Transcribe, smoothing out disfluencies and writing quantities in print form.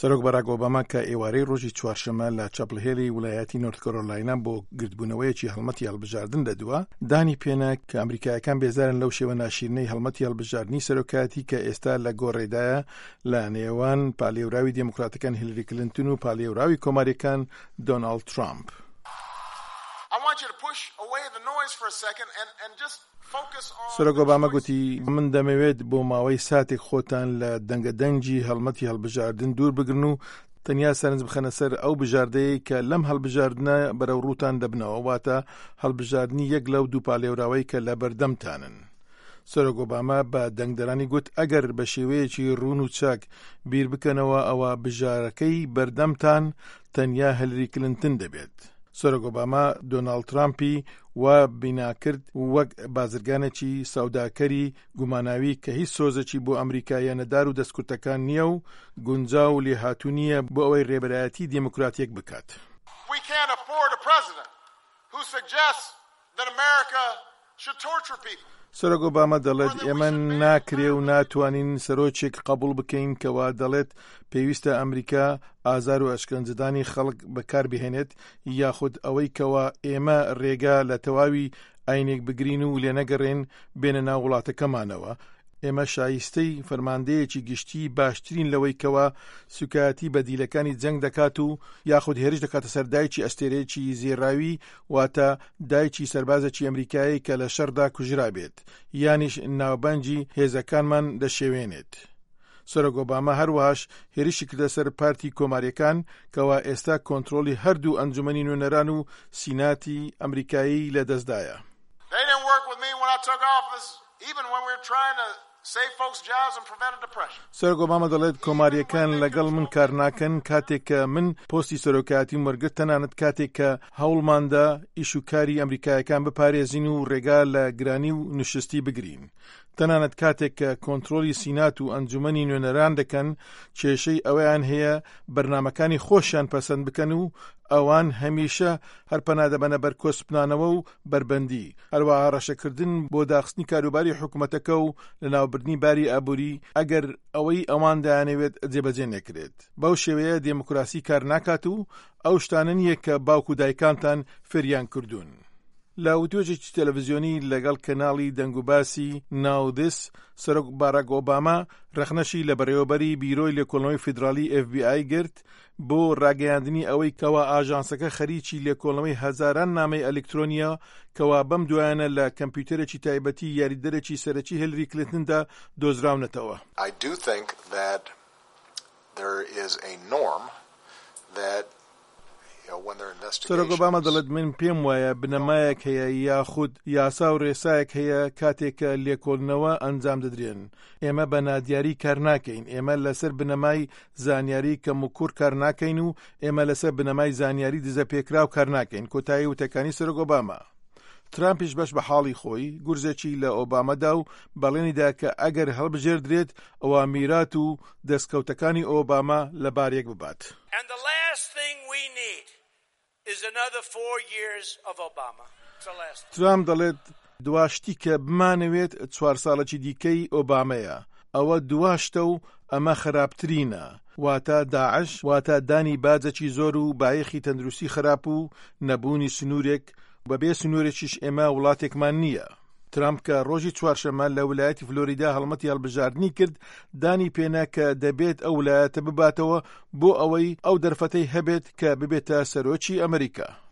سەرۆک باراک ئۆباما کە ئێوارەی ڕۆژی چوارشەمە لە چەپڵهێلی ویلایەتی نۆرت کارۆلاینا بۆ گردبوونەوەیەکی هەڵمەتی هەڵبژاردن دەدووە، دانی پێنا کە ئەمریکایەکان بێزارن لەو شێوە ناشرینەی هەڵمەتی هەڵبژاردننی سەرۆکایەتی کە ئێستا لە گۆڕێدایە لە نێوان پالێوراوی دموکراتەکان هیلری کلینتن و پالێوراوی کۆماریەکان دۆناڵد ترامپ. سەرۆک ئۆباما گوتی من دەمەوێت بۆ ماوەی ساتێک خۆتان لە دەنگەدەنگی هەڵمەتی هەڵبژاردن دوور بگرن و تەنیا سەرنج بخەنە سەر ئەو بژاردەیە کە لەم هەڵبژاردنە بەرەو ڕووتان دەبنەوە، واتە هەڵبژاردننی یەک لەو دوو پالێوراوەی کە لە بەردەمتانن. سەرۆک ئۆباما بە دەنگدەرانی گوت ئەگەر بە شێوەیەکی ڕوون و چاک بیر بکەنەوە ئەوە بژارەکەی بەردەمتان تەنیا هیلری کلینتن دەبێت. سەرۆک ئۆباما دۆناڵد ترامپی و بیناکرد وەک بازرگانێکی سەوداکەری گوماناوی کە هیچ سۆزێکی بۆ ئەمریکایە نەدار و دەستکوتەکان نییە و گونجاو و لێهاتوونیە بۆ ئەوەی ڕێبەرایەتی دموکراتیەک بکات. سەرۆک ئۆباما دەڵێت ئێمە ناکرێ و ناتوانین سەرۆکێک قبول بکەین کەوا دەڵێت پێویستە ئەمریکا ئازار و ئەشکەنجدانی خەڵک بەکاربهێنێت، یاخود ئەوەی کەوا ئێمە ڕێگا لە تەواوی ئاینێک بگرین و لێنەگەڕێن بێنە ناو وڵاتەکەمانەوە. ئێمە شایستەی فەرماندەیەکی گشتی باشترین لەوەی کەوا سوکایەتی بەدیلەکانی جەنگ دەکات و یاخود هێرش دەکاتە سەر دایکی ئەستێرەیەکی زێڕاوی، واتە دایکی سەربازێکی ئەمریکایی کە لە شەردا کوژرا بێت، یانیش ناوبانجی هێزەکانمان دەشێوێنێت. سەرۆک ئۆباما هەروەهاش هێرشی کردە سەر پارتی کۆماریەکان کەوا ئێستا کۆنتڕۆلی هەردوو ئەنجومەنی نوێنەران و سیناتی ئەمریکایی لەدەستدایە. سەرۆک ئۆباما دەڵێت کۆماریەکان لەگەڵ من کار ناکەن کاتێک کە من پۆستی سەرۆکایەتیم وەرگرت، تەنانەت کاتێک کە هەوڵماندا ئیش و کاری ئەمریکایەکان بپارێزین و ڕێگا لە گرانی و نوشستی بگرین، تەنانەت کاتێک کە کۆنتڕۆلی سینات و ئەنجومەنی نوێنەران دەکەن کێشەی ئەوەیان هەیە بەرنامەکانی خۆشیان پەسەند بکەن و ئەوان هەمیشە هەرپەنا دەبەنە بەر کۆسپنانەوە و بربەندی، هەروەها ڕەشەکردن بۆ داخستنی کاروباری حکوومەتەکە و لەناوبردنی باری ئابووری ئەگەر ئەوەی ئەوان دەیانەوێت جێبەجێ نەکرێت. بەو شێوەیە دموکراسی کار ناکات و ئەو شتانە نییە کە باوکو دایکانتان فێریان کردوون. لە وتۆجێکی تەلەڤیزیۆنی لەگەڵ کەناڵی دەنگوباسی ناودس، سەرۆک باراک ئۆباما ڕەخنەشی لە بەڕێوەبەری بیرۆی لێکۆڵنەوەی فیدرالی FBI گرت بۆ ڕاگەیاندنی ئەوەی کەوا ئاژانسەکە خەریکی لێکۆڵنەوەی هەزاران نامەی ئەلکترۆنیە کەوا بەم دوایانە لە کەمپیوتەرێکی تایبەتی یاریدەرێکی سەرەکی هیلری کلینتندا دۆزراونەتەوە. سەرۆک ئۆباما دەڵێت من پێم وایە بنەمایەک هەیە یاخود یاسا و ڕێسایەک هەیە کاتێک کە لێکۆڵنەوە ئەنجام دەدرێن. ئێمە بە نادیاری کار ناکەین، ئێمە لەسەر بنەمای زانیاری کەم و کوور کار ناکەین و ئێمە لەسەر بنەمای زانیاری دزە پێکراو کار ناکەین. کۆتایی وتەکانی سەرۆک ئۆباما. ترامپیش بەش بە حاڵی خۆی گورزێکی لە ئۆبامەدا و بەڵێنیدا کە ئەگەر هەڵبژێردرێت ئەوە میرات و دەستکەوتەکانی ئۆباما لە بارێک ببات. ترامپ دەڵێت دواشتی کە بمانەوێت 4 ساڵێکی دیکەی ئۆبامەیە، ئەوە دواشتە و ئەمە خراپترینە، واتە داعش، واتە دانی باجێکی زۆر و بایەخی تەندروستی خراپ و نەبوونی سنوورێک، بەبێ سنوورێکیش ئێمە وڵاتێکمان نییە. ترامپ کە ڕۆژی چوارشەمە لە ویلایەتی فلۆریدا هەڵمەتی هەڵبژاردننی کرد، دانی پێنا کە دەبێت ئەو ویلایەتە بباتەوە بۆ ئەوەی ئەو دەرفەتەی هەبێت کە ببێتە سەرۆکی ئەمریکا.